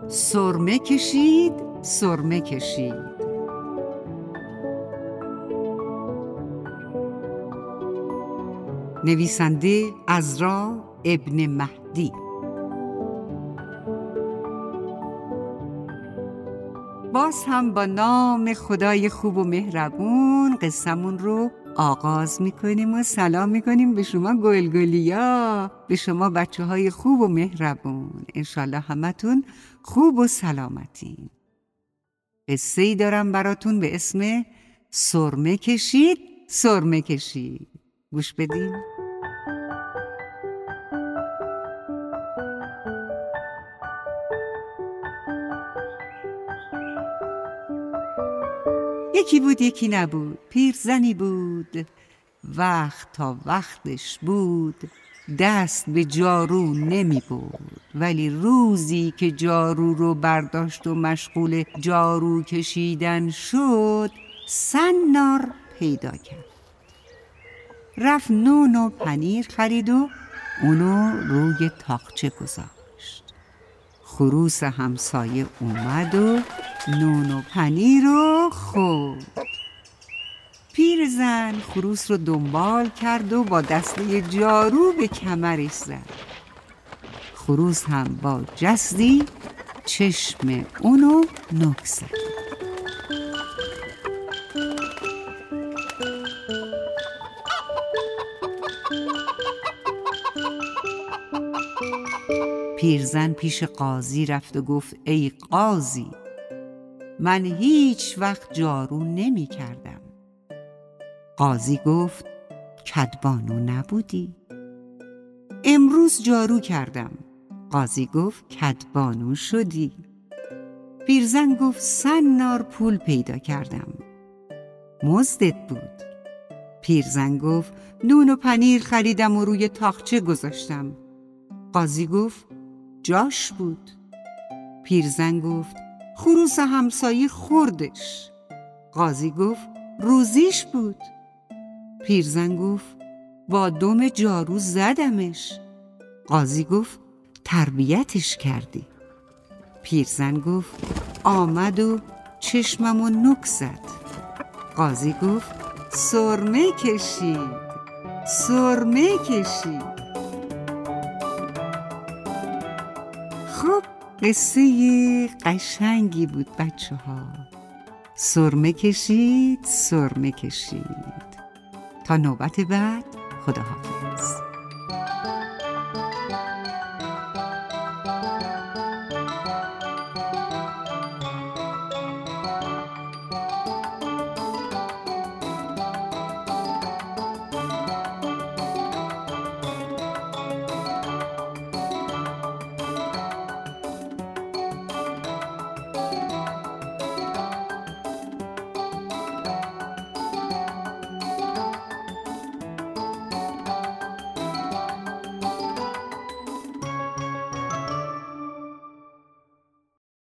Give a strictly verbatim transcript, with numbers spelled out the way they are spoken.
سرمه کشید سرمه کشید. نویسنده عزرا ابن مهدی. باز هم با نام خدای خوب و مهربون قصه‌مون رو آغاز میکنیم و سلام میکنیم به شما گلگلیا، به شما بچه های خوب و مهربون. انشالله همتون خوب و سلامتین. قصه ای دارم براتون به اسم سرمه کشید سرمه کشید. گوش بدین. یکی بود یکی نبود، پیرزنی بود، وقت تا وقتش بود، دست به جارو نمی بود. ولی روزی که جارو رو برداشت و مشغول جارو کشیدن شد، سنار پیدا کرد. رفت نون و پنیر خرید و اونو روی تاقچه گذاشت. خروس همسایه اومد و نون و پنیر رو خورد. پیرزن خروس رو دنبال کرد و با دسته جارو به کمرش زد. خروس هم با جسدی چشم اونو نک زد. پیرزن پیش قاضی رفت و گفت ای قاضی، من هیچ وقت جارو نمی کردم. قاضی گفت کدبانو نبودی؟ امروز جارو کردم. قاضی گفت کدبانو شدی. پیرزن گفت سنار پول پیدا کردم. مزدت بود. پیرزن گفت نون و پنیر خریدم و روی تاقچه گذاشتم. قاضی گفت جاش بود. پیرزن گفت خروس همسایه خوردش. قاضی گفت روزیش بود. پیرزن گفت با دم جارو زدمش. قاضی گفت تربیتش کردی. پیرزن گفت آمد و چشممو نک زد. قاضی گفت سرمه کشید سرمه کشید. خب قصه قشنگی بود بچه ها. سرمه کشید سرمه کشید. تا نوبت بعد، خداحافظ.